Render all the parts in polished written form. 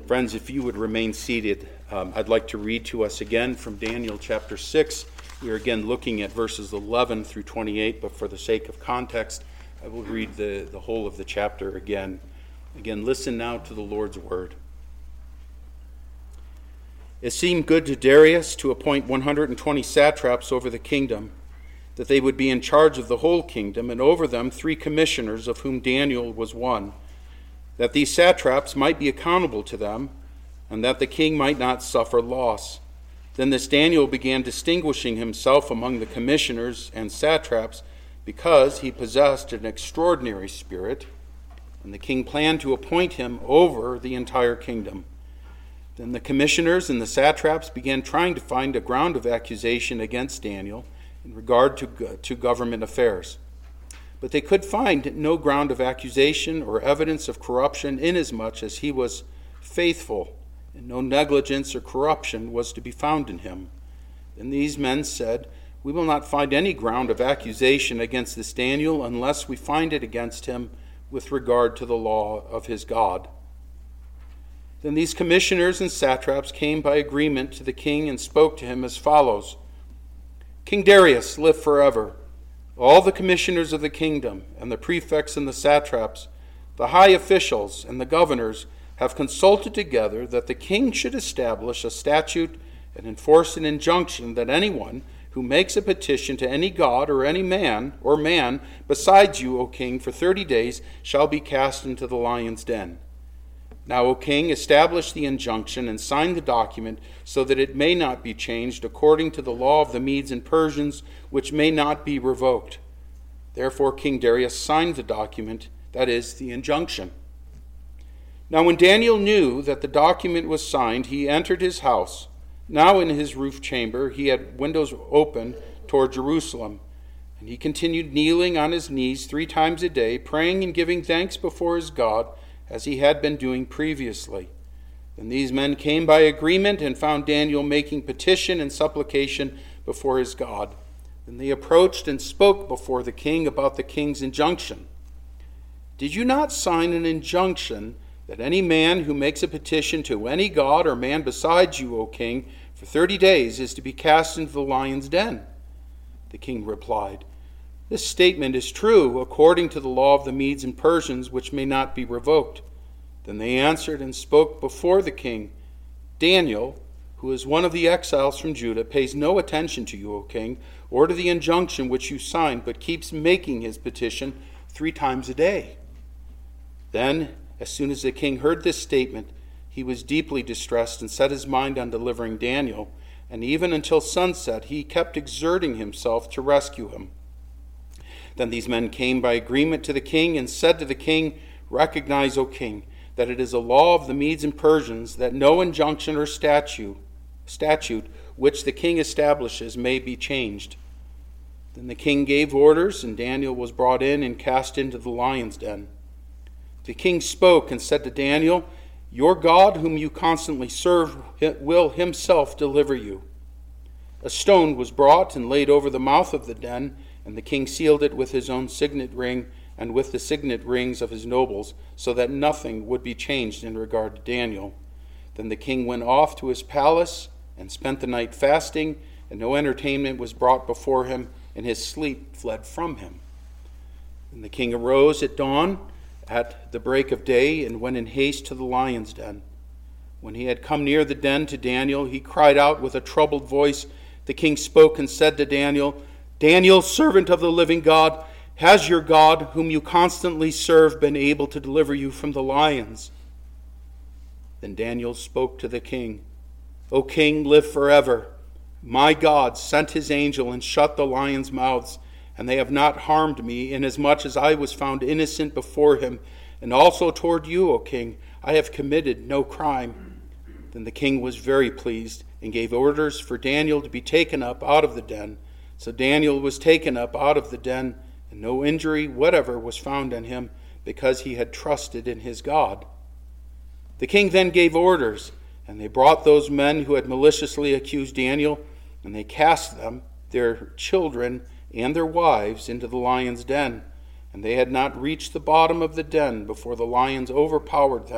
Friends, if you would remain seated, I'd like to read to us again from Daniel chapter 6. We are again looking at verses 11 through 28, but for the sake of context, I will read the whole of the chapter again. Again, listen now to the Lord's word. It seemed good to Darius to appoint 120 satraps over the kingdom, that they would be in charge of the whole kingdom, and over them 3 commissioners, of whom Daniel was one, that these satraps might be accountable to them, and that the king might not suffer loss. Then this Daniel began distinguishing himself among the commissioners and satraps, because he possessed an extraordinary spirit, and the king planned to appoint him over the entire kingdom. Then the commissioners and the satraps began trying to find a ground of accusation against Daniel in regard to government affairs. But they could find no ground of accusation or evidence of corruption, inasmuch as he was faithful, and no negligence or corruption was to be found in him. Then these men said, "We will not find any ground of accusation against this Daniel unless we find it against him with regard to the law of his God." Then these commissioners and satraps came by agreement to the king and spoke to him as follows: "King Darius, live forever. All the commissioners of the kingdom, and the prefects and the satraps, the high officials and the governors, have consulted together that the king should establish a statute and enforce an injunction that anyone who makes a petition to any god or any man besides you, O king, for 30 days shall be cast into the lion's den. Now, O king, establish the injunction and sign the document so that it may not be changed according to the law of the Medes and Persians, which may not be revoked." Therefore King Darius signed the document, that is, the injunction. Now when Daniel knew that the document was signed, he entered his house. Now in his roof chamber he had windows open toward Jerusalem, and he continued kneeling on his knees 3 times a day, praying and giving thanks before his God, as he had been doing previously. Then these men came by agreement and found Daniel making petition and supplication before his God. Then they approached and spoke before the king about the king's injunction. "Did you not sign an injunction that any man who makes a petition to any god or man besides you, O king, for 30 days is to be cast into the lion's den?" The king replied, "This statement is true according to the law of the Medes and Persians, which may not be revoked." Then they answered and spoke before the king, "Daniel, who is one of the exiles from Judah, pays no attention to you, O king, or to the injunction which you signed, but keeps making his petition 3 times a day." Then, as soon as the king heard this statement, he was deeply distressed and set his mind on delivering Daniel, and even until sunset he kept exerting himself to rescue him. Then these men came by agreement to the king and said to the king, "Recognize, O king, that it is a law of the Medes and Persians that no injunction or statute which the king establishes may be changed." Then the king gave orders, and Daniel was brought in and cast into the lion's den. The king spoke and said to Daniel, "Your God, whom you constantly serve, will himself deliver you." A stone was brought and laid over the mouth of the den, and the king sealed it with his own signet ring and with the signet rings of his nobles, so that nothing would be changed in regard to Daniel. Then the king went off to his palace and spent the night fasting, and no entertainment was brought before him, and his sleep fled from him. And the king arose at dawn, at the break of day, and went in haste to the lion's den. When he had come near the den to Daniel, he cried out with a troubled voice. The king spoke and said to Daniel, "Daniel, servant of the living God, has your God, whom you constantly serve, been able to deliver you from the lions?" Then Daniel spoke to the king, "O king, live forever. My God sent his angel and shut the lions' mouths, and they have not harmed me, inasmuch as I was found innocent before him, and also toward you, O king, I have committed no crime." Then the king was very pleased, and gave orders for Daniel to be taken up out of the den. So Daniel was taken up out of the den, and no injury whatever was found on him, because he had trusted in his God. The king then gave orders, and they brought those men who had maliciously accused Daniel, and they cast them, their children, and their wives into the lion's den. And they had not reached the bottom of the den before the lions overpowered them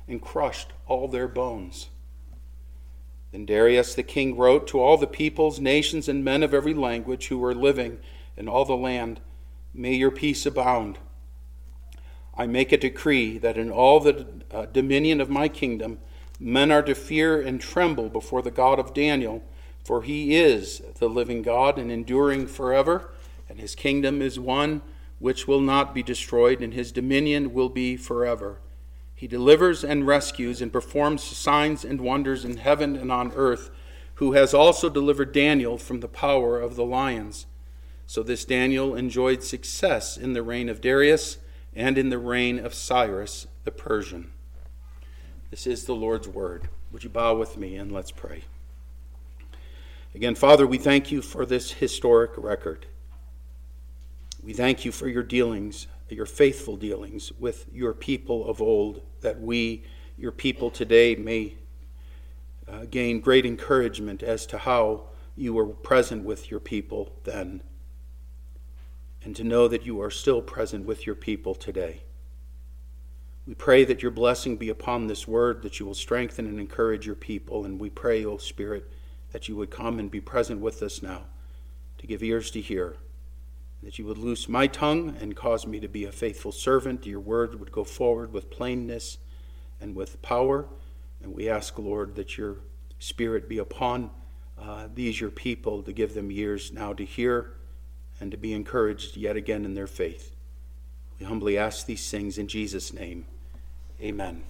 and crushed all their bones. Then Darius the king wrote to all the peoples, nations, and men of every language who were living in all the land, "May your peace abound. I make a decree that in all the dominion of my kingdom, men are to fear and tremble before the God of Daniel, for he is the living God and enduring forever, and his kingdom is one which will not be destroyed, and his dominion will be forever. He delivers and rescues and performs signs and wonders in heaven and on earth, who has also delivered Daniel from the power of the lions." So this Daniel enjoyed success in the reign of Darius and in the reign of Cyrus the Persian. This is the Lord's word. Would you bow with me and let's pray. Again, Father, we thank you for this historic record. We thank you for your dealings, your faithful dealings with your people of old, that we, your people today, may gain great encouragement as to how you were present with your people then, and to know that you are still present with your people today. We pray that your blessing be upon this word, that you will strengthen and encourage your people, and we pray, O Spirit, that you would come and be present with us now, to give ears to hear, that you would loose my tongue and cause me to be a faithful servant. Your word would go forward with plainness and with power, and we ask, Lord, that your Spirit be upon these your people, to give them ears now to hear and to be encouraged yet again in their faith. We humbly ask these things in Jesus' name. Amen.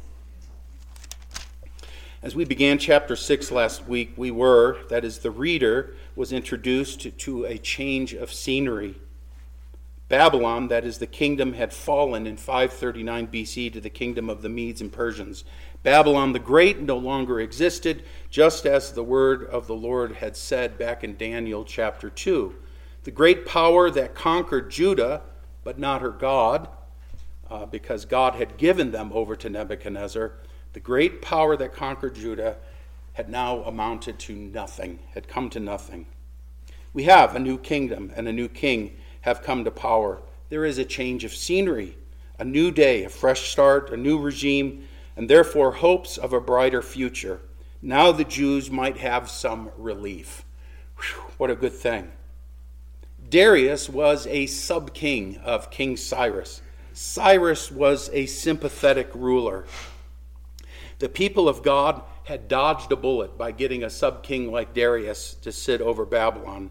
As we began chapter 6 last week, the reader was introduced to a change of scenery. Babylon, that is the kingdom, had fallen in 539 BC to the kingdom of the Medes and Persians. Babylon the Great no longer existed, just as the word of the Lord had said back in Daniel chapter 2. The great power that conquered Judah, but not her God, because God had given them over to Nebuchadnezzar, the great power that conquered Judah had now amounted to nothing, had come to nothing. We have a new kingdom and a new king have come to power. There is a change of scenery, a new day, a fresh start, a new regime, and therefore hopes of a brighter future. Now the Jews might have some relief. Whew, what a good thing. Darius was a sub-king of King Cyrus. Cyrus was a sympathetic ruler. The people of God had dodged a bullet by getting a sub-king like Darius to sit over Babylon.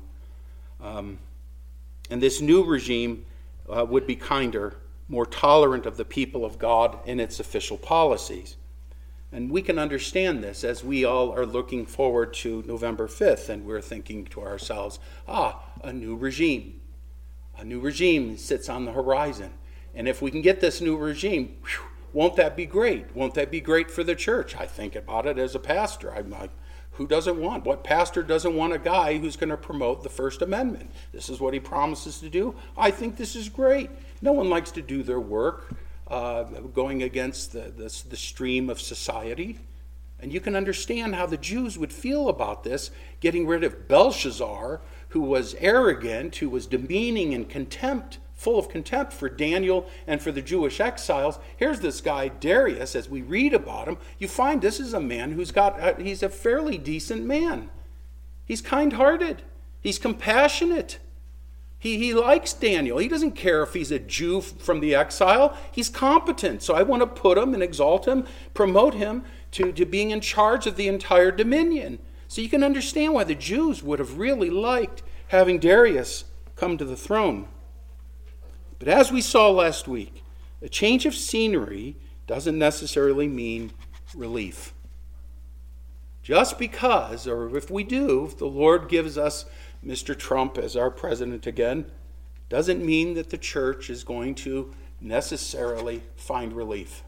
And this new regime would be kinder, more tolerant of the people of God in its official policies. And we can understand this as we all are looking forward to November 5th, and we're thinking to ourselves, a new regime. A new regime sits on the horizon. And if we can get this new regime, won't that be great? Won't that be great for the church? I think about it as a pastor. I'm like, who doesn't want? What pastor doesn't want a guy who's going to promote the First Amendment? This is what he promises to do. I think this is great. No one likes to do their work going against the stream of society. And you can understand how the Jews would feel about this, getting rid of Belshazzar, who was arrogant, who was demeaning and full of contempt for Daniel and for the Jewish exiles. Here's this guy, Darius, as we read about him, you find this is a man he's a fairly decent man. He's kind-hearted. He's compassionate. He likes Daniel. He doesn't care if he's a Jew from the exile. He's competent. So I want to put him and exalt him, promote him to being in charge of the entire dominion. So you can understand why the Jews would have really liked having Darius come to the throne. But as we saw last week, a change of scenery doesn't necessarily mean relief. Just because, or if we do, if the Lord gives us Mr. Trump as our president again, doesn't mean that the church is going to necessarily find relief.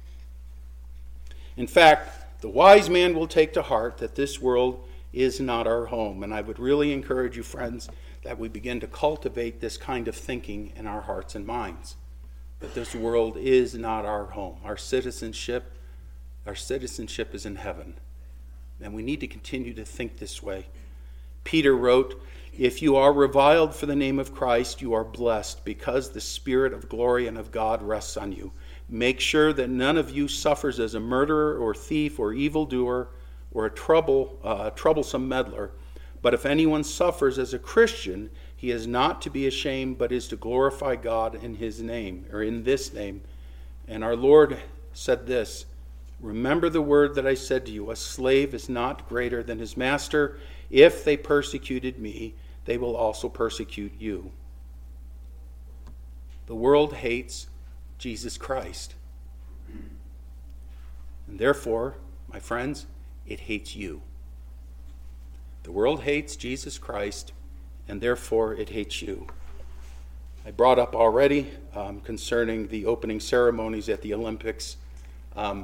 In fact, the wise man will take to heart that this world is not our home. And I would really encourage you, friends, that we begin to cultivate this kind of thinking in our hearts and minds. That this world is not our home. Our citizenship is in heaven. And we need to continue to think this way. Peter wrote, "If you are reviled for the name of Christ, you are blessed, because the Spirit of glory and of God rests on you. Make sure that none of you suffers as a murderer or thief or evildoer or a troublesome meddler. But if anyone suffers as a Christian, he is not to be ashamed, but is to glorify God in his name, or in this name. And our Lord said this, remember the word that I said to you, a slave is not greater than his master. If they persecuted me, they will also persecute you. The world hates Jesus Christ. And therefore, my friends, it hates you. The world hates Jesus Christ, and therefore it hates you. I brought up already concerning the opening ceremonies at the Olympics. I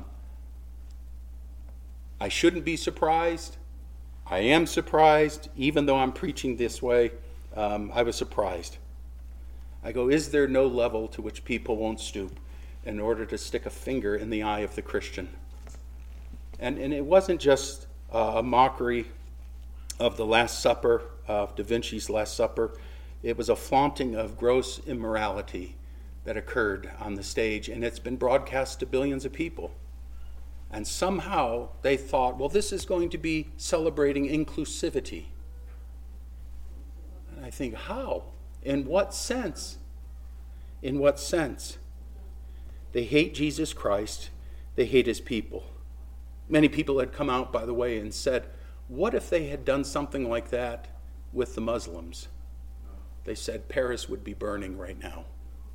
shouldn't be surprised. I am surprised, even though I'm preaching this way. I was surprised. I go, is there no level to which people won't stoop in order to stick a finger in the eye of the Christian? And it wasn't just a mockery of the Last Supper, of Da Vinci's Last Supper. It was a flaunting of gross immorality that occurred on the stage, and it's been broadcast to billions of people. And somehow they thought, well, this is going to be celebrating inclusivity. And I think, how? In what sense? In what sense? They hate Jesus Christ. They hate his people. Many people had come out, by the way, and said, what if they had done something like that with the Muslims? They said Paris would be burning right now.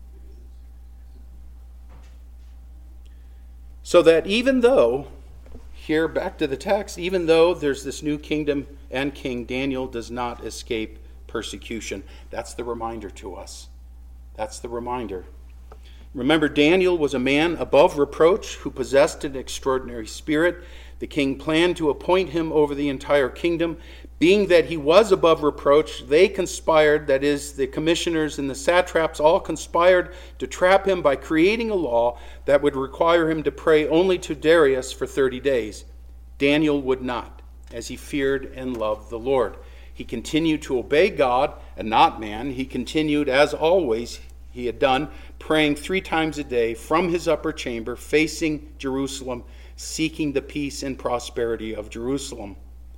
So that even though, here back to the text, even though there's this new kingdom and king, Daniel does not escape persecution. That's the reminder to us. That's the reminder. Remember, Daniel was a man above reproach who possessed an extraordinary spirit. The king planned to appoint him over the entire kingdom. Being that he was above reproach, they conspired, that is, the commissioners and the satraps all conspired to trap him by creating a law that would require him to pray only to Darius for 30 days. Daniel would not, as he feared and loved the Lord. He continued to obey God and not man. He continued, as always he had done, praying 3 times a day from his upper chamber, facing Jerusalem, seeking the peace and prosperity of Jerusalem.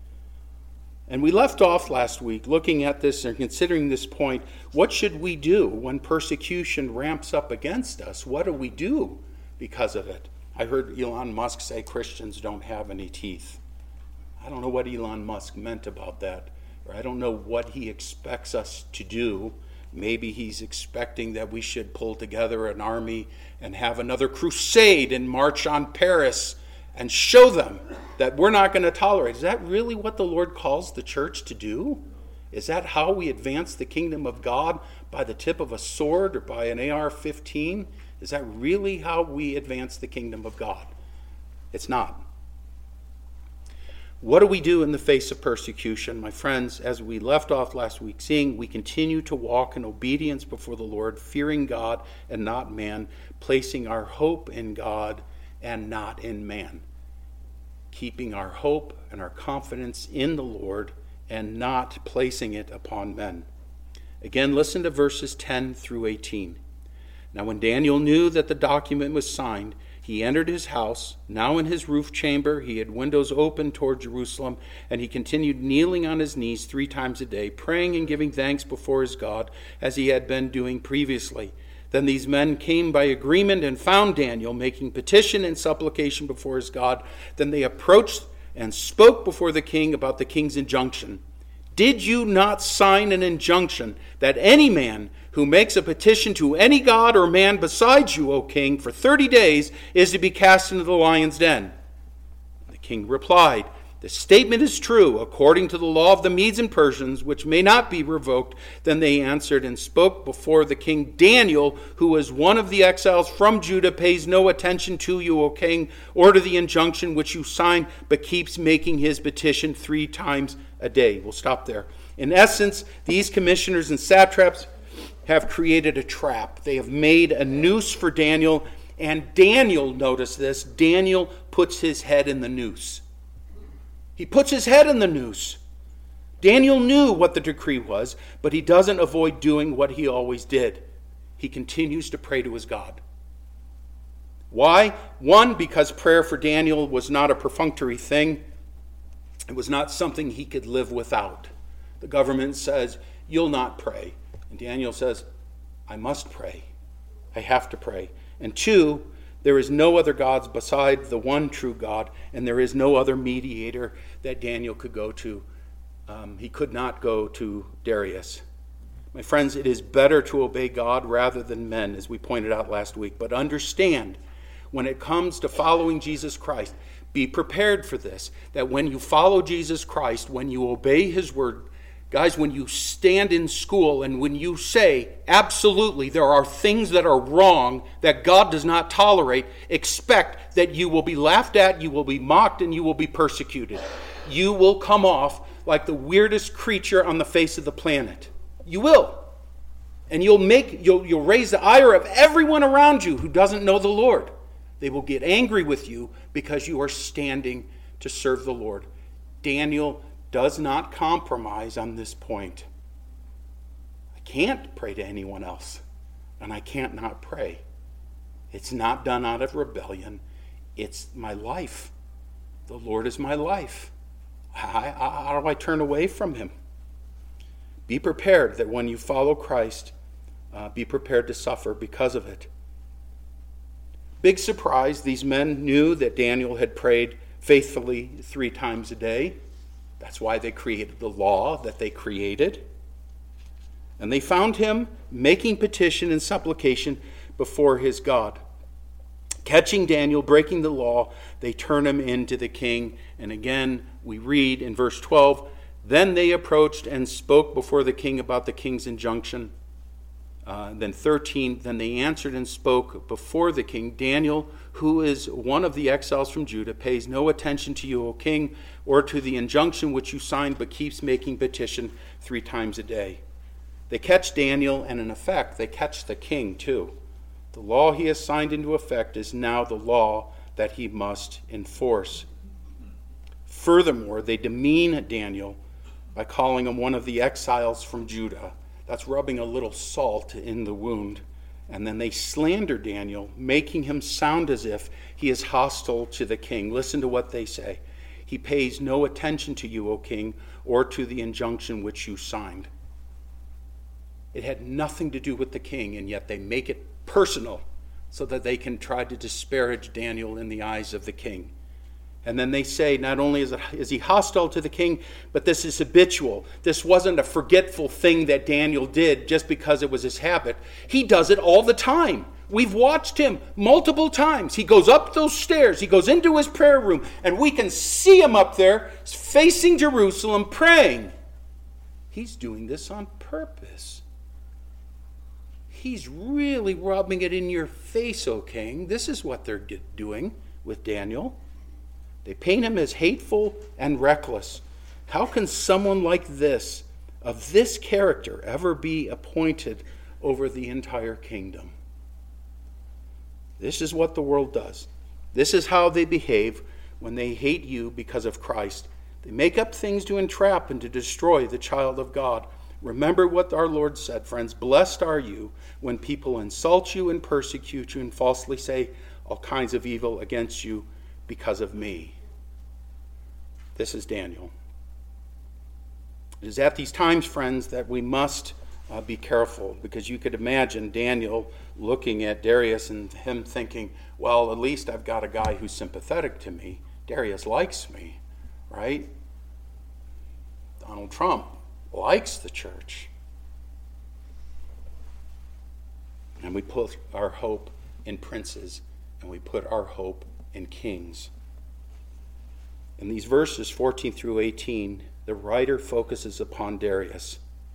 And we left off last week looking at this and considering this point. What should we do when persecution ramps up against us? What do we do because of it? I heard Elon Musk say Christians don't have any teeth. I don't know what Elon Musk meant about that. Or I don't know what he expects us to do. Maybe he's expecting that we should pull together an army and have another crusade and march on Paris and show them that we're not going to tolerate. Is that really what the Lord calls the church to do? Is that how we advance the kingdom of God? By the tip of a sword or by an AR-15? Is that really how we advance the kingdom of God? It's not. What do we do in the face of persecution? My friends, as we left off last week, seeing we continue to walk in obedience before the Lord, fearing God and not man, placing our hope in God and not in man. Keeping our hope and our confidence in the Lord and not placing it upon men. Again, listen to verses 10 through 18. Now when Daniel knew that the document was signed, he entered his house. Now in his roof chamber, he had windows open toward Jerusalem, and he continued kneeling on his knees 3 times a day, praying and giving thanks before his God, as he had been doing previously. Then these men came by agreement and found Daniel making petition and supplication before his God. Then they approached and spoke before the king about the king's injunction. Did you not sign an injunction that any man who makes a petition to any god or man besides you, O king, for 30 days is to be cast into the lion's den? The king replied, the statement is true, according to the law of the Medes and Persians, which may not be revoked. Then they answered and spoke before the king. Daniel, who was one of the exiles from Judah, pays no attention to you, O king, or to the injunction which you signed, but keeps making his petition 3 times a day. We'll stop there. In essence, these commissioners and satraps have created a trap. They have made a noose for Daniel, and Daniel, notice this, Daniel puts his head in the noose. He puts his head in the noose. Daniel knew what the decree was, but he doesn't avoid doing what he always did. He continues to pray to his God. Why? One, because prayer for Daniel was not a perfunctory thing. It was not something he could live without. The government says, you'll not pray. And Daniel says, I must pray. I have to pray. And two, there is no other gods beside the one true God, and there is no other mediator that Daniel could go to. He could not go to Darius. My friends, it is better to obey God rather than men, as we pointed out last week. But understand, when it comes to following Jesus Christ, be prepared for this, that when you follow Jesus Christ, when you obey his word, guys, when you stand in school and when you say, absolutely, there are things that are wrong that God does not tolerate, expect that you will be laughed at, you will be mocked, and you will be persecuted. You will come off like the weirdest creature on the face of the planet. You will. And you'll raise the ire of everyone around you who doesn't know the Lord. They will get angry with you because you are standing to serve the Lord. Daniel does not compromise on this point. I can't pray to anyone else, and I can't not pray. It's not done out of rebellion. It's my life. The Lord is my life. How do I turn away from him? Be prepared that when you follow Christ, be prepared to suffer because of it. Big surprise, these men knew that Daniel had prayed faithfully 3 times a day. That's why they created the law that they created. And they found him making petition and supplication before his God. Catching Daniel breaking the law, they turn him into the king. And again, we read in verse 12, then they approached and spoke before the king about the king's injunction. Then 13, then they answered and spoke before the king. Daniel, who is one of the exiles from Judah, pays no attention to you, O king, or to the injunction which you signed, but keeps making petition 3 times a day. They catch Daniel, and in effect, they catch the king too. The law he has signed into effect is now the law that he must enforce. Furthermore, they demean Daniel by calling him one of the exiles from Judah. That's rubbing a little salt in the wound. And then they slander Daniel, making him sound as if he is hostile to the king. Listen to what they say. He pays no attention to you, O king, or to the injunction which you signed. It had nothing to do with the king, and yet they make it personal so that they can try to disparage Daniel in the eyes of the king. And then they say, not only is he hostile to the king, but this is habitual. This wasn't a forgetful thing that Daniel did just because it was his habit. He does it all the time. We've watched him multiple times. He goes up those stairs. He goes into his prayer room, and we can see him up there facing Jerusalem praying. He's doing this on purpose. He's really rubbing it in your face, O king. This is what they're doing with Daniel. They paint him as hateful and reckless. How can someone like this, of this character, ever be appointed over the entire kingdom? This is what the world does. This is how they behave when they hate you because of Christ. They make up things to entrap and to destroy the child of God. Remember what our Lord said, friends. Blessed are you when people insult you and persecute you and falsely say all kinds of evil against you because of me. This is Daniel. It is at these times, friends, that we must be careful, because you could imagine Daniel looking at Darius and him thinking, well, at least I've got a guy who's sympathetic to me. Darius likes me, right? Donald Trump likes the church. And we put our hope in princes, and we put our hope in kings. In these verses 14 through 18, the writer focuses upon Darius.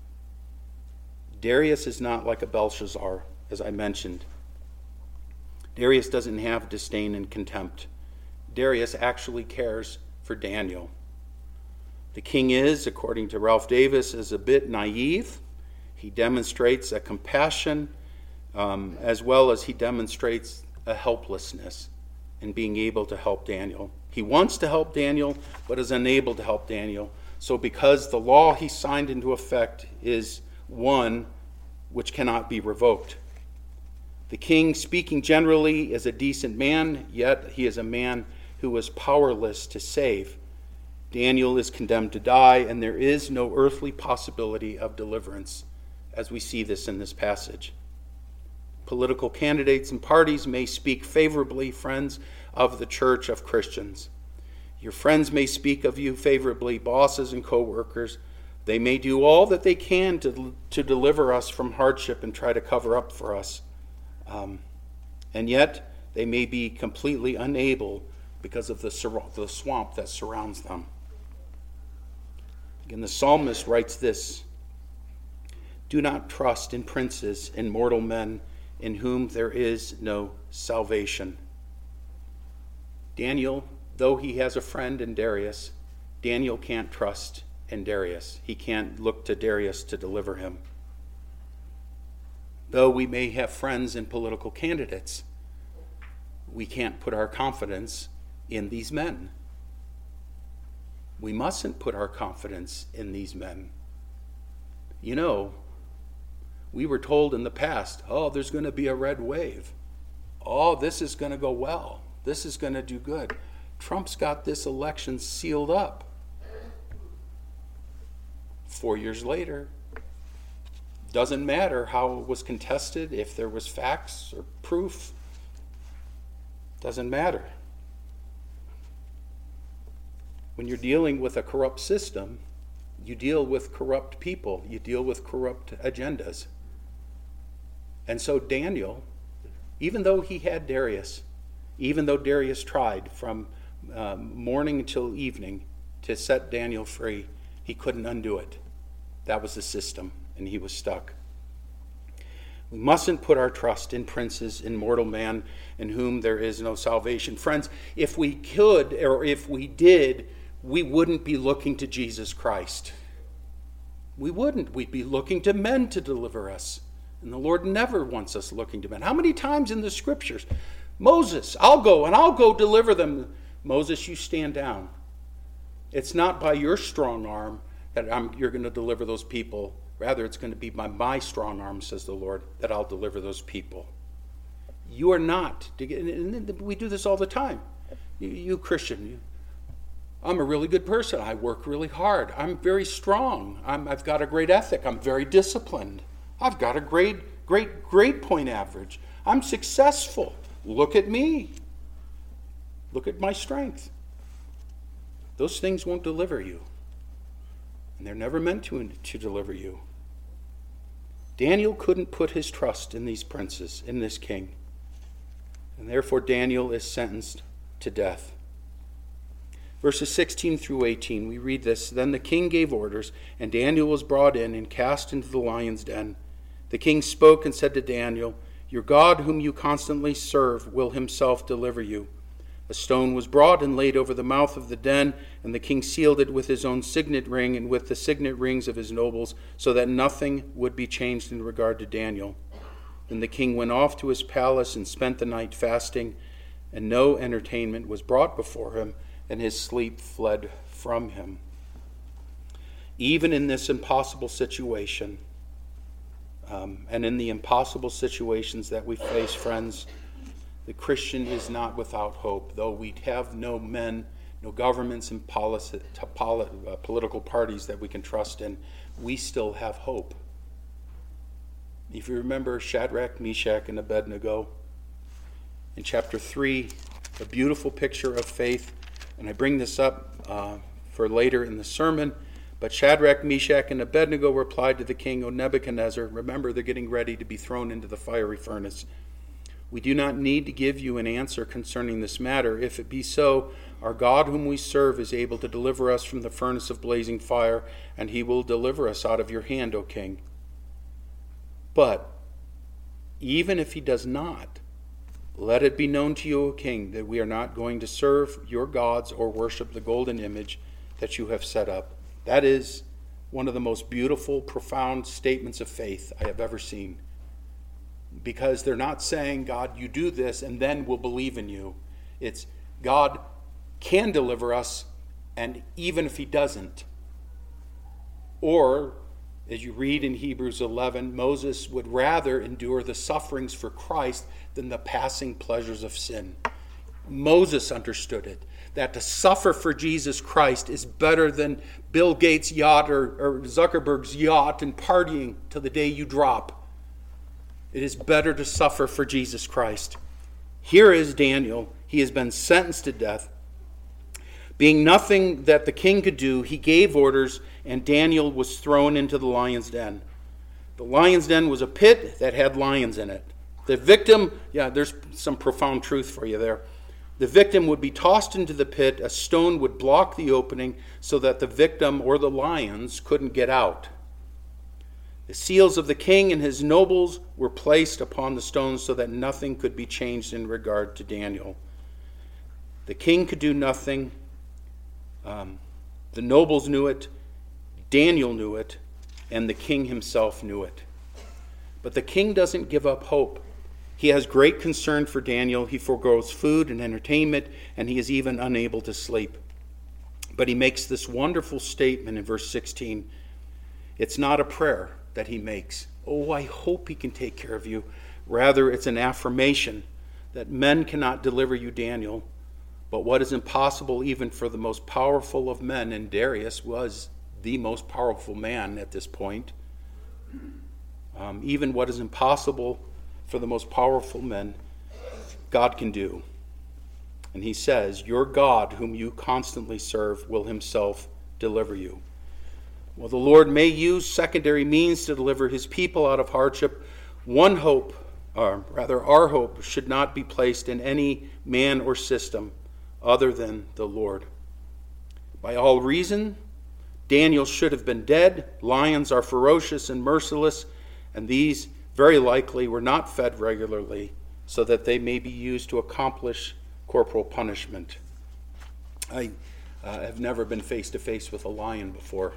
Darius is not like a Belshazzar, as I mentioned. Darius doesn't have disdain and contempt. Darius actually cares for Daniel. The king is, according to Ralph Davis, is a bit naive. He demonstrates a compassion as well as he demonstrates a helplessness in being able to help Daniel. He wants to help Daniel, but is unable to help Daniel. So because the law he signed into effect is one which cannot be revoked. The king, speaking generally, is a decent man, yet he is a man who was powerless to save. Daniel is condemned to die, and there is no earthly possibility of deliverance, as we see this in this passage. Political candidates and parties may speak favorably, friends of the church of Christians. Your friends may speak of you favorably, bosses and co-workers. They may do all that they can to deliver us from hardship and try to cover up for us. And yet, they may be completely unable because of the swamp that surrounds them. Again, the psalmist writes this: "Do not trust in princes and mortal men in whom there is no salvation." Daniel, though he has a friend in Darius, Daniel can't trust in Darius. He can't look to Darius to deliver him. Though we may have friends and political candidates, we can't put our confidence in these men. We mustn't put our confidence in these men. You know, we were told in the past, oh, there's going to be a red wave. Oh, this is going to go well. This is going to do good. Trump's got this election sealed up. 4 years later, doesn't matter how it was contested, if there was facts or proof, doesn't matter. When you're dealing with a corrupt system, you deal with corrupt people, you deal with corrupt agendas. And so Daniel, even though he had Darius, even though Darius tried from morning until evening to set Daniel free, he couldn't undo it. That was the system, and he was stuck. We mustn't put our trust in princes, in mortal man, in whom there is no salvation. Friends, if we could, or if we did, we wouldn't be looking to Jesus Christ. We wouldn't. We'd be looking to men to deliver us. And the Lord never wants us looking to men. How many times in the scriptures? Moses, I'll go deliver them. Moses, you stand down. It's not by your strong arm that you're going to deliver those people. Rather, it's going to be by my strong arm, says the Lord, that I'll deliver those people. You are not. And we do this all the time. You Christian, I'm a really good person. I work really hard. I'm very strong. I've got a great ethic. I'm very disciplined. I've got a great point average. I'm successful. Look at me. Look at my strength. Those things won't deliver you. And they're never meant to deliver you. Daniel couldn't put his trust in these princes, in this king. And therefore Daniel is sentenced to death. Verses 16 through 18, we read this. Then the king gave orders, and Daniel was brought in and cast into the lion's den. The king spoke and said to Daniel, "Your God, whom you constantly serve, will himself deliver you." A stone was brought and laid over the mouth of the den, and the king sealed it with his own signet ring and with the signet rings of his nobles, so that nothing would be changed in regard to Daniel. Then the king went off to his palace and spent the night fasting, and no entertainment was brought before him, and his sleep fled from him. Even in this impossible situation, and in the impossible situations that we face, friends, the Christian is not without hope. Though we have no men, no governments and political parties that we can trust in, we still have hope. If you remember Shadrach, Meshach, and Abednego, in chapter 3, a beautiful picture of faith, and I bring this up for later in the sermon, but Shadrach, Meshach, and Abednego replied to the king, O Nebuchadnezzar, remember they're getting ready to be thrown into the fiery furnace. We do not need to give you an answer concerning this matter. If it be so, our God whom we serve is able to deliver us from the furnace of blazing fire, and he will deliver us out of your hand, O king. But even if he does not, let it be known to you, O king, that we are not going to serve your gods or worship the golden image that you have set up. That is one of the most beautiful, profound statements of faith I have ever seen. Because they're not saying, God, you do this and then we'll believe in you. It's God can deliver us, and even if he doesn't, or As you read in Hebrews 11, Moses would rather endure the sufferings for Christ than the passing pleasures of sin. Moses understood it, that to suffer for Jesus Christ is better than Bill Gates' yacht or Zuckerberg's yacht and partying till the day you drop. It is better to suffer for Jesus Christ. Here is Daniel. He has been sentenced to death. Being nothing that the king could do, he gave orders, and Daniel was thrown into the lion's den. The lion's den was a pit that had lions in it. The victim, there's some profound truth for you there. The victim would be tossed into the pit. A stone would block the opening so that the victim or the lions couldn't get out. The seals of the king and his nobles were placed upon the stones so that nothing could be changed in regard to Daniel. The king could do nothing. The nobles knew it. Daniel knew it. And the king himself knew it. But the king doesn't give up hope. He has great concern for Daniel. He forgoes food and entertainment, and he is even unable to sleep. But he makes this wonderful statement in verse 16. It's not a prayer that he makes. Oh, I hope he can take care of you. Rather, it's an affirmation that men cannot deliver you, Daniel. But what is impossible even for the most powerful of men, and Darius was the most powerful man at this point, even what is impossible for the most powerful men, God can do. And he says, your God, whom you constantly serve, will himself deliver you. Well, the Lord may use secondary means to deliver his people out of hardship. Our hope should not be placed in any man or system other than the Lord. By all reason, Daniel should have been dead. Lions are ferocious and merciless, and these very likely were not fed regularly so that they may be used to accomplish corporal punishment. I have never been face to face with a lion before.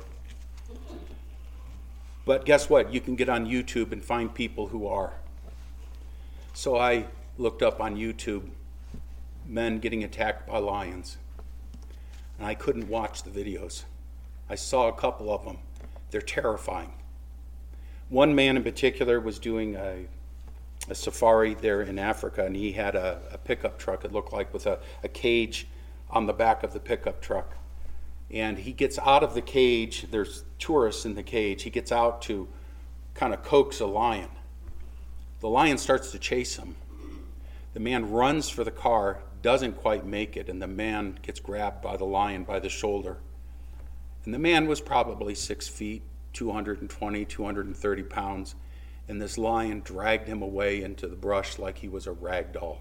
But guess what? You can get on YouTube and find people who are. So I looked up on YouTube men getting attacked by lions. And I couldn't watch the videos. I saw a couple of them. They're terrifying. One man in particular was doing a safari there in Africa, and he had a pickup truck, it looked like, with a cage on the back of the pickup truck. And he gets out of the cage. There's tourists in the cage. He gets out to kind of coax a lion. The lion starts to chase him. The man runs for the car, doesn't quite make it, and the man gets grabbed by the lion by the shoulder. And the man was probably 6 feet, 220, 230 pounds, and this lion dragged him away into the brush like he was a rag doll.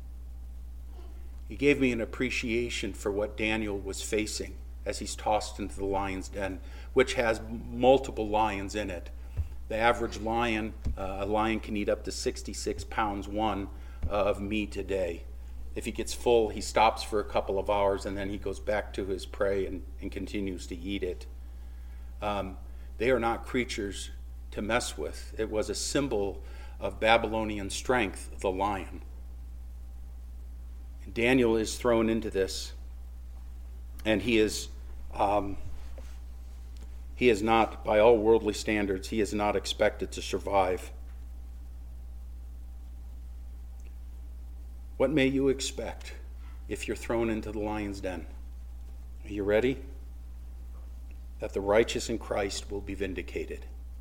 He gave me an appreciation for what Daniel was facing as he's tossed into the lion's den, which has multiple lions in it. The average lion, a lion can eat up to 66 pounds of meat a day. If he gets full, he stops for a couple of hours, and then he goes back to his prey and continues to eat it. They are not creatures to mess with. It was a symbol of Babylonian strength, the lion. And Daniel is thrown into this, and he is not, by all worldly standards, he is not expected to survive. What may you expect if you're thrown into the lion's den? Are you ready? That the righteous in Christ will be vindicated.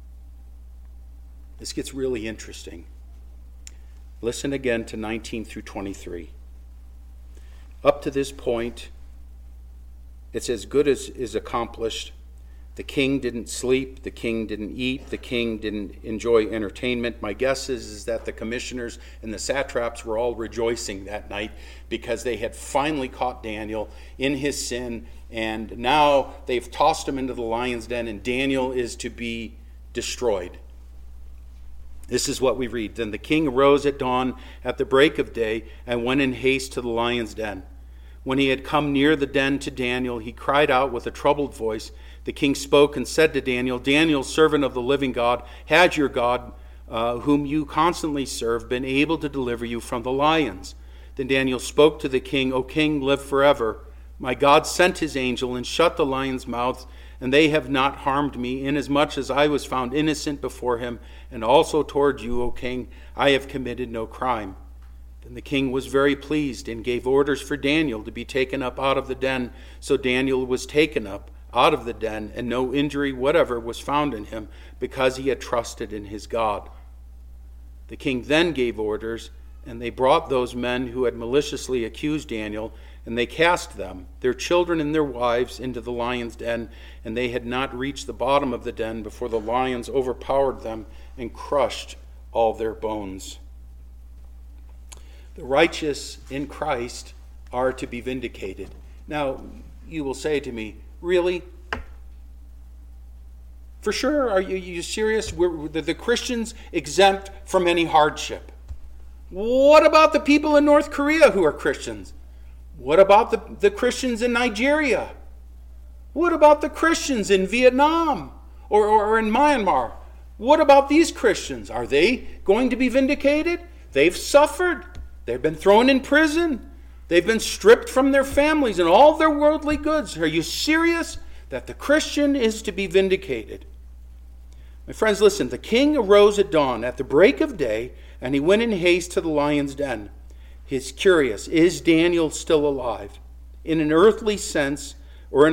This gets really interesting. Listen again to 19 through 23. Up to this point, it's as good as is accomplished. The king didn't sleep, the king didn't eat, the king didn't enjoy entertainment. My guess is that the commissioners and the satraps were all rejoicing that night because they had finally caught Daniel in his sin, and now they've tossed him into the lion's den, and Daniel is to be destroyed. This is what we read. Then the king arose at dawn at the break of day and went in haste to the lion's den. When he had come near the den to Daniel, he cried out with a troubled voice. The king spoke and said to Daniel, Daniel, servant of the living God, had your God, whom you constantly serve, been able to deliver you from the lions? Then Daniel spoke to the king, O king, live forever. My God sent his angel and shut the lions' mouths, and they have not harmed me, inasmuch as I was found innocent before him, and also toward you, O king, I have committed no crime. Then the king was very pleased and gave orders for Daniel to be taken up out of the den. So Daniel was taken up out of the den, and no injury whatever was found in him, because he had trusted in his God. The king then gave orders, and they brought those men who had maliciously accused Daniel, and they cast them, their children and their wives, into the lion's den, and they had not reached the bottom of the den before the lions overpowered them and crushed all their bones. The righteous in Christ are to be vindicated. Now, you will say to me, really? For sure? Are you serious? Were the Christians exempt from any hardship? What about the people in North Korea who are Christians? What about the Christians in Nigeria? What about the Christians in Vietnam or in Myanmar? What about these Christians? Are they going to be vindicated? They've suffered. They've been thrown in prison. They've been stripped from their families and all their worldly goods. Are you serious that the Christian is to be vindicated? My friends, listen. The king arose at dawn at the break of day, and he went in haste to the lion's den. He's curious, is Daniel still alive? In an earthly sense, or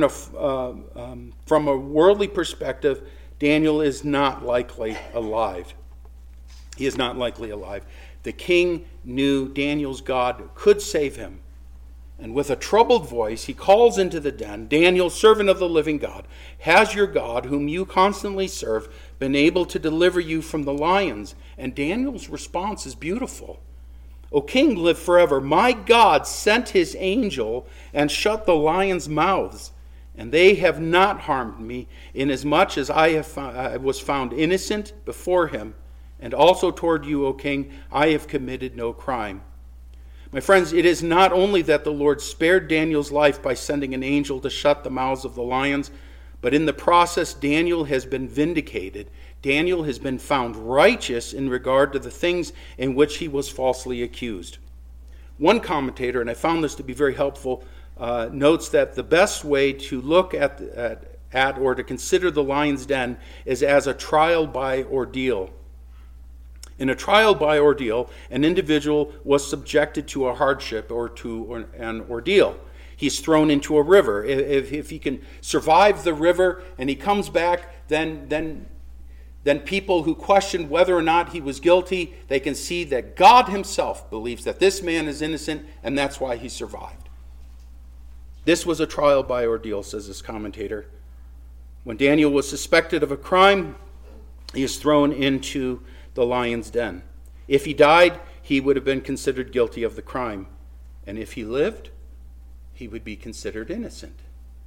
from a worldly perspective, Daniel is not likely alive. He is not likely alive. The king knew Daniel's God could save him. And with a troubled voice, he calls into the den, Daniel, servant of the living God, has your God, whom you constantly serve, been able to deliver you from the lions? And Daniel's response is beautiful. O king, live forever. My God sent his angel and shut the lions' mouths, and they have not harmed me, inasmuch as I was found innocent before him, and also toward you, O king, I have committed no crime. My friends, it is not only that the Lord spared Daniel's life by sending an angel to shut the mouths of the lions, but in the process, Daniel has been vindicated. Daniel has been found righteous in regard to the things in which he was falsely accused. One commentator, and I found this to be very helpful, notes that the best way to look at or to consider the lion's den is as a trial by ordeal. In a trial by ordeal, an individual was subjected to a hardship or to an ordeal. He's thrown into a river. If he can survive the river and he comes back, then people who question whether or not he was guilty, they can see that God himself believes that this man is innocent, and that's why he survived. This was a trial by ordeal, says this commentator. When Daniel was suspected of a crime, he is thrown into the lion's den. If he died, he would have been considered guilty of the crime. And if he lived, he would be considered innocent.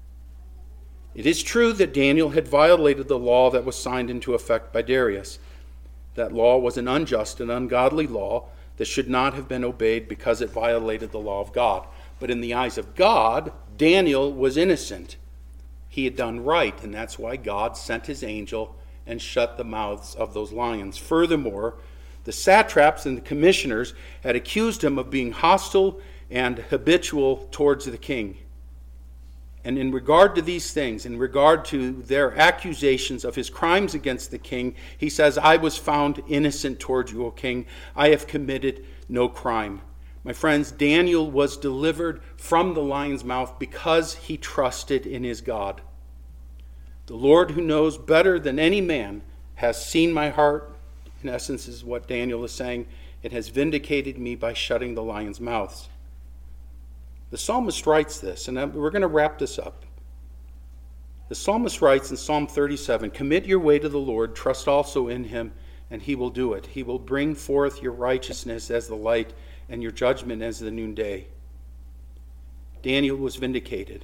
It is true that Daniel had violated the law that was signed into effect by Darius. That law was an unjust and ungodly law that should not have been obeyed because it violated the law of God. But in the eyes of God, Daniel was innocent. He had done right, and that's why God sent his angel and shut the mouths of those lions. Furthermore, the satraps and the commissioners had accused him of being hostile and habitual towards the king. And in regard to these things, in regard to their accusations of his crimes against the king, he says, I was found innocent toward you, O king. I have committed no crime. My friends, Daniel was delivered from the lion's mouth because he trusted in his God. The Lord, who knows better than any man, has seen my heart. In essence, is what Daniel is saying. It has vindicated me by shutting the lions' mouths. The psalmist writes this, and we're going to wrap this up. The psalmist writes in Psalm 37, commit your way to the Lord, trust also in him, and he will do it. He will bring forth your righteousness as the light and your judgment as the noonday. Daniel was vindicated.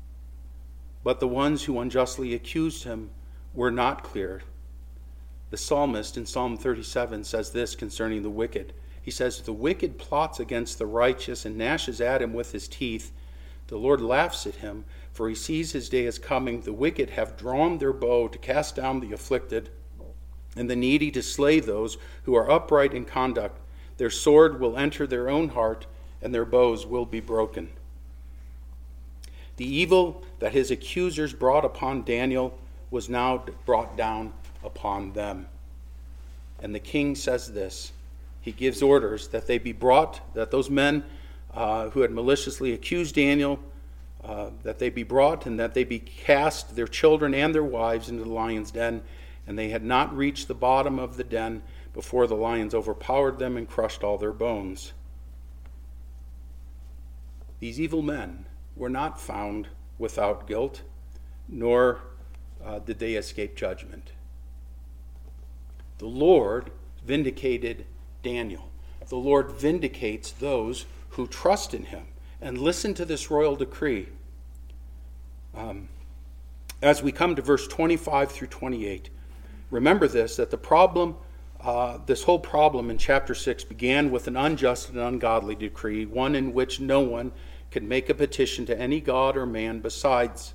But the ones who unjustly accused him were not cleared. The psalmist in Psalm 37 says this concerning the wicked. He says, the wicked plots against the righteous and gnashes at him with his teeth. The Lord laughs at him, for he sees his day is coming. The wicked have drawn their bow to cast down the afflicted, and the needy to slay those who are upright in conduct. Their sword will enter their own heart, and their bows will be broken. The evil that his accusers brought upon Daniel was now brought down upon them. And the king says this. He gives orders that they be brought, that those men who had maliciously accused Daniel, that they be brought and that they be cast, their children and their wives, into the lion's den. And they had not reached the bottom of the den before the lions overpowered them and crushed all their bones. These evil men were not found without guilt, nor did they escape judgment. The Lord vindicated Daniel. The Lord vindicates those who trust in him. And listen to this royal decree. As we come to verse 25 through 28, remember this, that the problem, this whole problem in chapter 6 began with an unjust and ungodly decree, one in which no one could make a petition to any god or man besides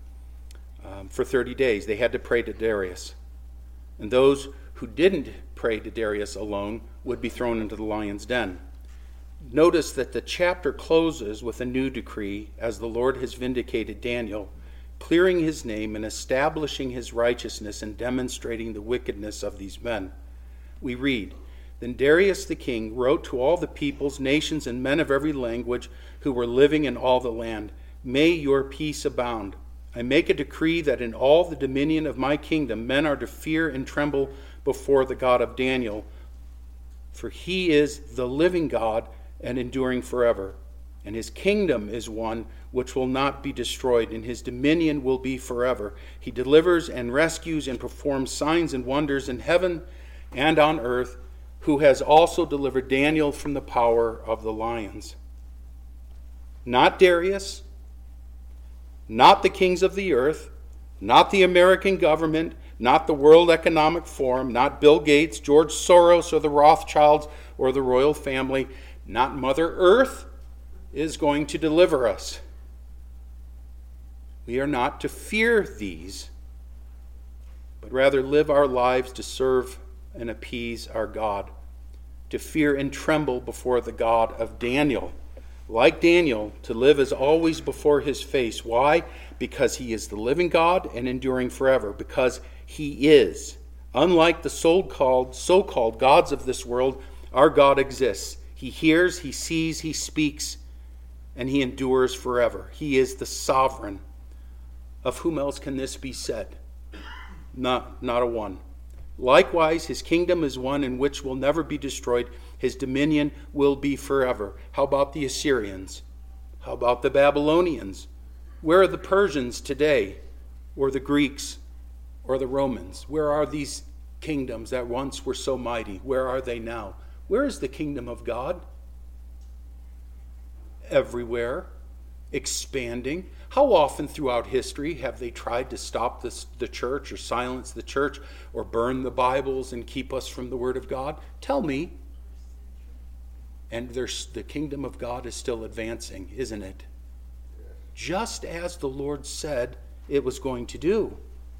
for 30 days. They had to pray to Darius. And those who didn't pray to Darius alone would be thrown into the lion's den. Notice that the chapter closes with a new decree, as the Lord has vindicated Daniel, clearing his name and establishing his righteousness and demonstrating the wickedness of these men. We read, "Then Darius the king wrote to all the peoples, nations, and men of every language who were living in all the land, 'May your peace abound. I make a decree that in all the dominion of my kingdom men are to fear and tremble before the God of Daniel, for he is the living God and enduring forever. And his kingdom is one which will not be destroyed, and his dominion will be forever. He delivers and rescues and performs signs and wonders in heaven and on earth, who has also delivered Daniel from the power of the lions.'" Not Darius, not the kings of the earth, not the American government, not the World Economic Forum, not Bill Gates, George Soros, or the Rothschilds, or the royal family, not Mother Earth is going to deliver us. We are not to fear these, but rather live our lives to serve and appease our God, to fear and tremble before the God of Daniel. Like Daniel, to live as always before his face. Why? Because he is the living God and enduring forever. Because he is. Unlike the so-called gods of this world, our God exists. He hears, he sees, he speaks, and he endures forever. He is the sovereign. Of whom else can this be said? Not a one. Likewise, his kingdom is one in which will never be destroyed. His dominion will be forever. How about the Assyrians? How about the Babylonians? Where are the Persians today? Or the Greeks? Or the Romans? Where are these kingdoms that once were so mighty? Where are they now? Where is the kingdom of God? Everywhere. Expanding. How often throughout history have they tried to stop the church or silence the church or burn the Bibles and keep us from the Word of God? Tell me. And the kingdom of God is still advancing, isn't it? Just as the Lord said it was going to do.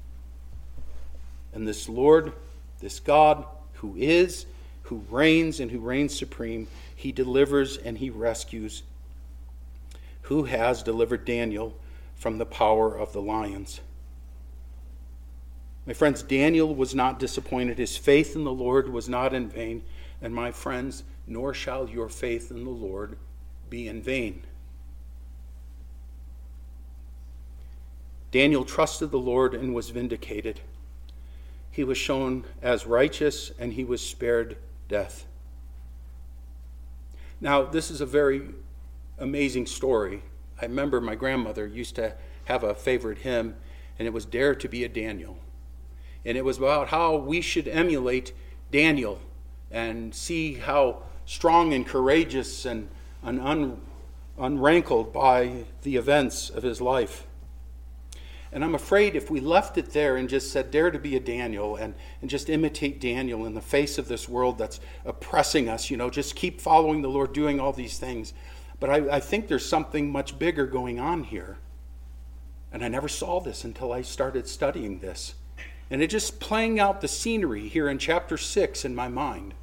And this Lord, this God who is, who reigns and who reigns supreme, he delivers and he rescues. Who has delivered Daniel from the power of the lions? My friends, Daniel was not disappointed. His faith in the Lord was not in vain. And my friends, nor shall your faith in the Lord be in vain. Daniel trusted the Lord and was vindicated. He was shown as righteous and he was spared death. Now, this is a very amazing story. I remember my grandmother used to have a favorite hymn, and it was "Dare to be a Daniel." And it was about how we should emulate Daniel and see how strong and courageous and unrankled by the events of his life. And I'm afraid if we left it there and just said, "Dare to be a Daniel," and just imitate Daniel in the face of this world that's oppressing us, just keep following the Lord, doing all these things. But I think there's something much bigger going on here. And I never saw this until I started studying this. And it just playing out the scenery here in chapter 6 in my mind.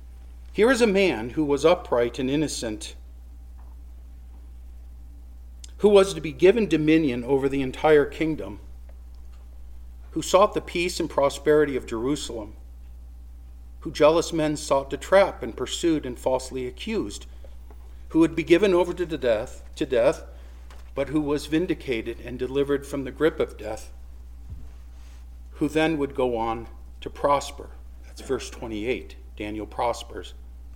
Here is a man who was upright and innocent. who was to be given dominion over the entire kingdom, who sought the peace and prosperity of Jerusalem, who jealous men sought to trap and pursued and falsely accused, who would be given over to death, but who was vindicated and delivered from the grip of death, who then would go on to prosper. That's verse 28. Daniel prospers.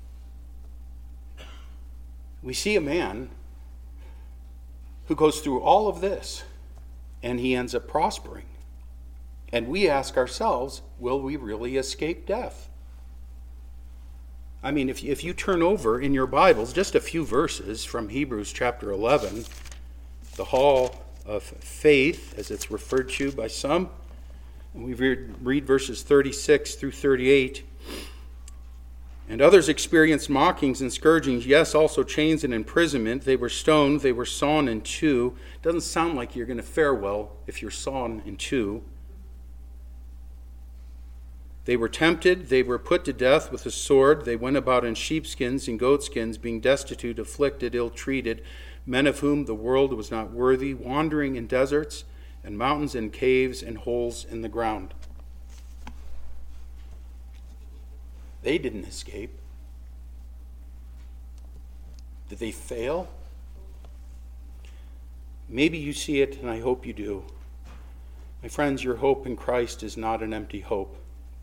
We see a man who goes through all of this, and he ends up prospering. And we ask ourselves, will we really escape death? I mean, if you turn over in your Bibles just a few verses from Hebrews chapter 11, the hall of faith, as it's referred to by some, and we read verses 36 through 38. And others experienced mockings and scourgings, yes, also chains and imprisonment. They were stoned, they were sawn in two. It doesn't sound like you're going to fare well if you're sawn in two. They were tempted, they were put to death with a sword. They went about in sheepskins and goatskins, being destitute, afflicted, ill-treated, men of whom the world was not worthy, wandering in deserts and mountains and caves and holes in the ground. They didn't escape. Did they fail? Maybe you see it, and I hope you do. My friends, your hope in Christ is not an empty hope.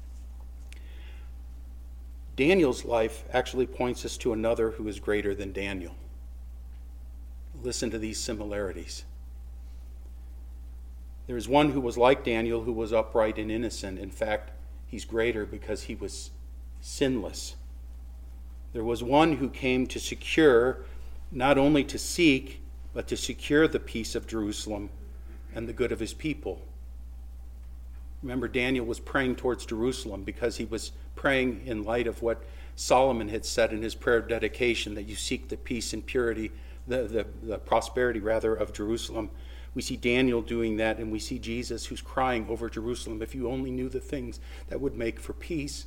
Daniel's life actually points us to another who is greater than Daniel. Listen to these similarities. There is one who was like Daniel, who was upright and innocent. In fact, he's greater because he was sinless. There was one who came to secure, not only to seek, but to secure the peace of Jerusalem and the good of his people. Remember, Daniel was praying towards Jerusalem because he was praying in light of what Solomon had said in his prayer of dedication, that you seek the peace and purity, the prosperity rather, of Jerusalem. We see Daniel doing that, and we see Jesus who's crying over Jerusalem. If you only knew the things that would make for peace.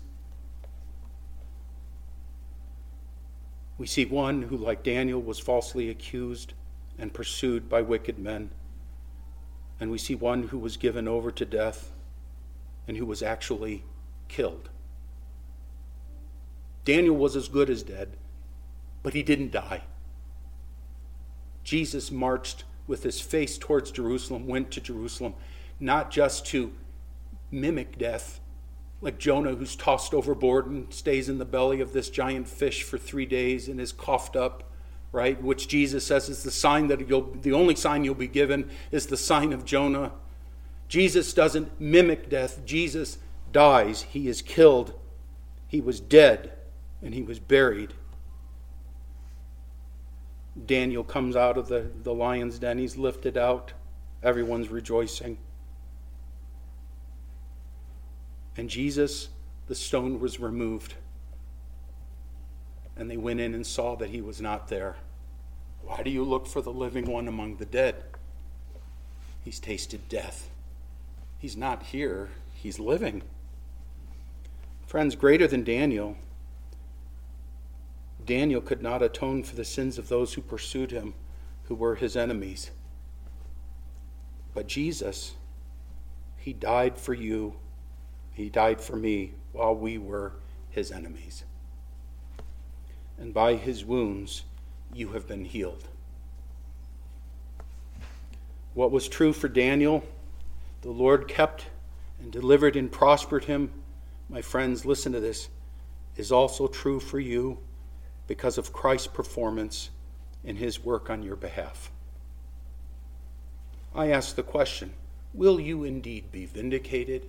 We see one who, like Daniel, was falsely accused and pursued by wicked men. And we see one who was given over to death and who was actually killed. Daniel was as good as dead, but he didn't die. Jesus marched with his face towards Jerusalem, went to Jerusalem, not just to mimic death, like Jonah, who's tossed overboard and stays in the belly of this giant fish for 3 days and is coughed up, right? Which Jesus says is the sign that the only sign you'll be given is the sign of Jonah. Jesus doesn't mimic death. Jesus dies. He is killed. He was dead, and he was buried. Daniel comes out of the lion's den. He's lifted out. Everyone's rejoicing. And Jesus, the stone was removed. And they went in and saw that he was not there. Why do you look for the living one among the dead? He's tasted death. He's not here. He's living. Friends, greater than Daniel, Daniel could not atone for the sins of those who pursued him, who were his enemies. But Jesus, he died for you. He died for me while we were his enemies. And by his wounds, you have been healed. What was true for Daniel, the Lord kept and delivered and prospered him. My friends, listen to this, is also true for you because of Christ's performance in his work on your behalf. I ask the question, will you indeed be vindicated?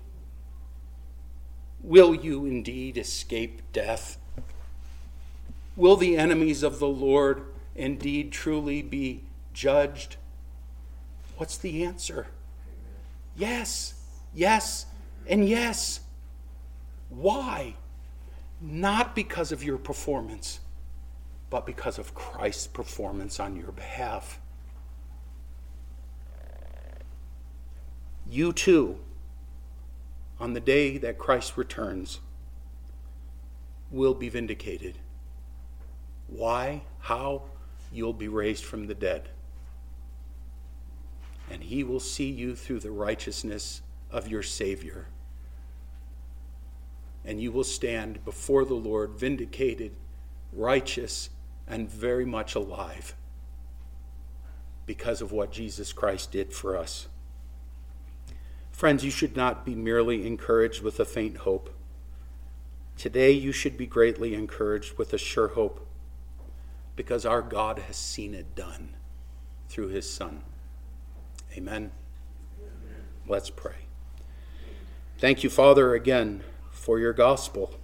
Will you indeed escape death? Will the enemies of the Lord indeed truly be judged? What's the answer? Yes, yes, and yes. Why? Not because of your performance, but because of Christ's performance on your behalf. You too, on the day that Christ returns, will be vindicated. Why? How? You'll be raised from the dead. and he will see you through the righteousness of your Savior. And you will stand before the Lord vindicated, righteous, and very much alive because of what Jesus Christ did for us. Friends, you should not be merely encouraged with a faint hope. Today you should be greatly encouraged with a sure hope, because our God has seen it done through his Son. Amen. Let's pray. Thank you, Father, again for your gospel.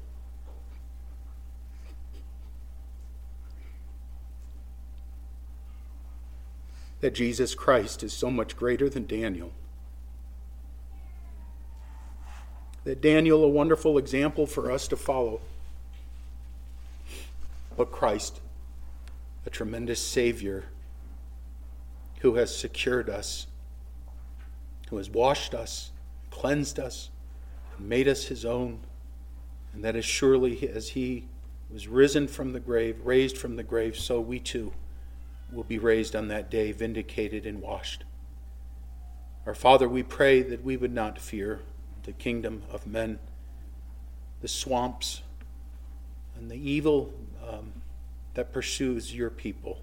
That Jesus Christ is so much greater than Daniel. That Daniel, a wonderful example for us to follow. But Christ, a tremendous Savior who has secured us, who has washed us, cleansed us, and made us his own. And that as surely as he was risen from the grave, raised from the grave, so we too will be raised on that day, vindicated and washed. Our Father, we pray that we would not fear the kingdom of men, the swamps, and the evil that pursues your people.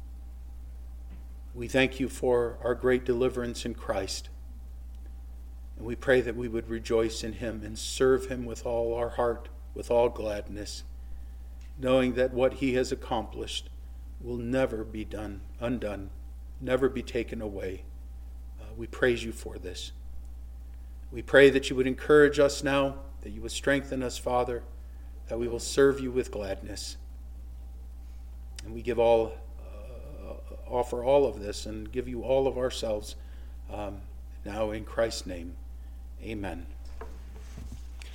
We thank you for our great deliverance in Christ. And we pray that we would rejoice in him and serve him with all our heart, with all gladness, knowing that what he has accomplished will never be undone, never be taken away. We praise you for this. We pray that you would encourage us now, that you would strengthen us, Father, that we will serve you with gladness. And we offer all of this and give you all of ourselves now in Christ's name. Amen.